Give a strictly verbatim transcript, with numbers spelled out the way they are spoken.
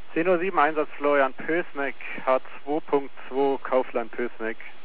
zehn Uhr sieben Einsatz Florian Pösneck, H zwei Punkt zwei Kaufland Pösneck.